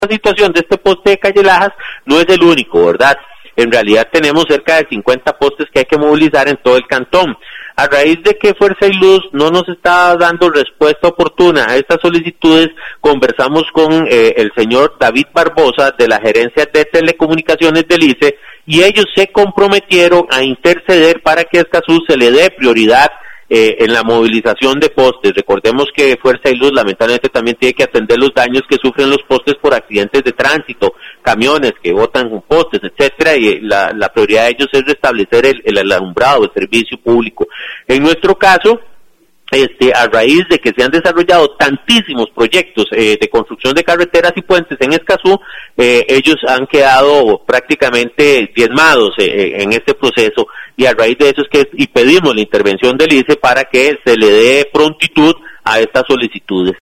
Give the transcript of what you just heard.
situación de este poste de Calle Lajas no es el único, ¿verdad? En realidad tenemos cerca de 50 postes que hay que movilizar en todo el cantón. A raíz de que Fuerza y Luz no nos está dando respuesta oportuna a estas solicitudes, conversamos con el señor David Barbosa de la Gerencia de Telecomunicaciones del ICE y ellos se comprometieron a interceder para que a Escazú se le dé prioridad en la movilización de postes. Recordemos que Fuerza y Luz lamentablemente también tiene que atender los daños que sufren los postes por accidentes de tránsito, camiones que botan postes, etcétera, y la prioridad de ellos es restablecer el alumbrado, el servicio público. En nuestro caso, a raíz de que se han desarrollado tantísimos proyectos de construcción de carreteras y puentes en Escazú, ellos han quedado prácticamente diezmados en este proceso, y a raíz de eso es que pedimos la intervención del ICE para que se le dé prontitud a estas solicitudes.